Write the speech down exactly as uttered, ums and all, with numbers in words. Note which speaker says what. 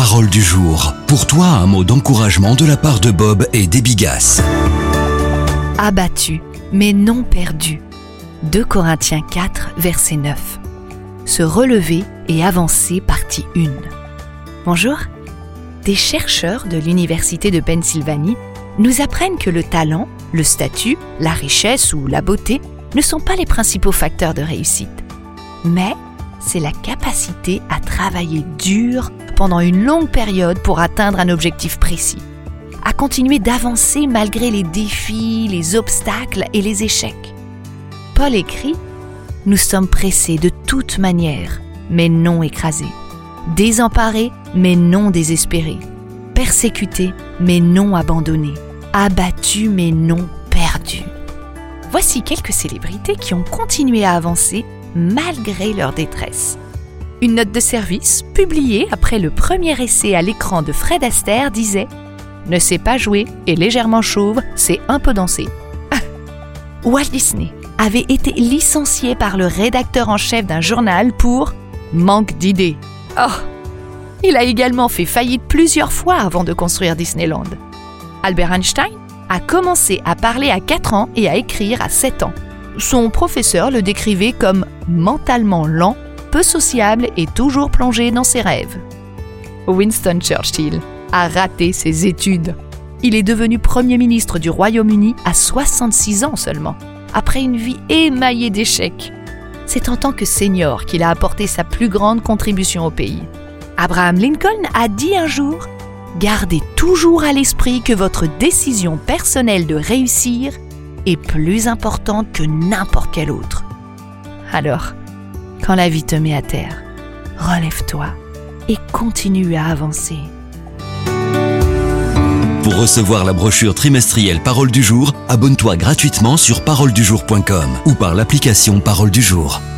Speaker 1: Parole du jour. Pour toi, un mot d'encouragement de la part de Bob et d'Ebigas.
Speaker 2: Abattu, mais non perdu. deux Corinthiens quatre, verset neuf. Se relever et avancer, partie un. Bonjour. Des chercheurs de l'Université de Pennsylvanie nous apprennent que le talent, le statut, la richesse ou la beauté ne sont pas les principaux facteurs de réussite. Mais c'est la capacité à travailler dur pendant une longue période pour atteindre un objectif précis, à continuer d'avancer malgré les défis, les obstacles et les échecs. Paul écrit « Nous sommes pressés de toute manière, mais non écrasés, désemparés, mais non désespérés, persécutés, mais non abandonnés, abattus, mais non perdus. » Voici quelques célébrités qui ont continué à avancer malgré leur détresse. Une note de service, publiée après le premier essai à l'écran de Fred Astaire, disait « Ne sait pas jouer et légèrement chauve, c'est un peu danser. » Walt Disney avait été licencié par le rédacteur en chef d'un journal pour « manque d'idées ». Oh, il a également fait faillite plusieurs fois avant de construire Disneyland. Albert Einstein a commencé à parler à quatre ans et à écrire à sept ans. Son professeur le décrivait comme mentalement lent, peu sociable et toujours plongé dans ses rêves. Winston Churchill a raté ses études. Il est devenu Premier ministre du Royaume-Uni à soixante-six ans seulement, après une vie émaillée d'échecs. C'est en tant que senior qu'il a apporté sa plus grande contribution au pays. Abraham Lincoln a dit un jour « Gardez toujours à l'esprit que votre décision personnelle de réussir est plus importante que n'importe quelle autre. » Alors, quand la vie te met à terre, relève-toi et continue à avancer.
Speaker 1: Pour recevoir la brochure trimestrielle Parole du jour, abonne-toi gratuitement sur parole du jour point com ou par l'application Parole du jour.